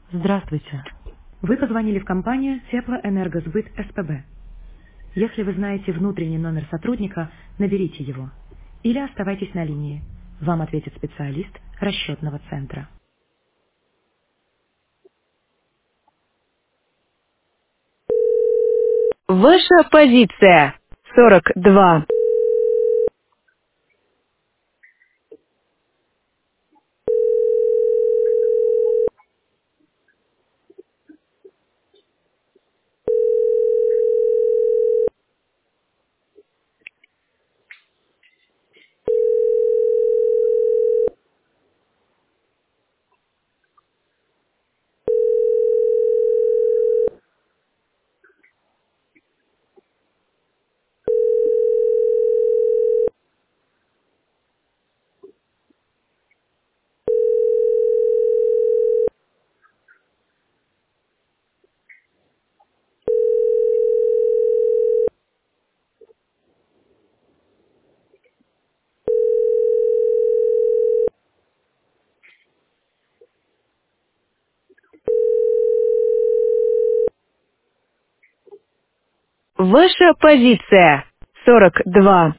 Здравствуйте. Вы позвонили в компанию Теплоэнергосбыт СПБ. Если вы знаете внутренний номер сотрудника, наберите его. Или оставайтесь на линии. Вам ответит специалист расчетного центра. Ваша позиция 42. Ваша позиция 42.